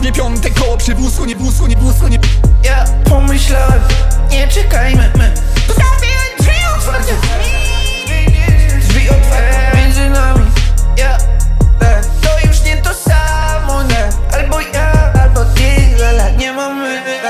piąte koło przy wózku, nie wózku, nie wózku, nie... Ja pomyślałem, nie czekajmy,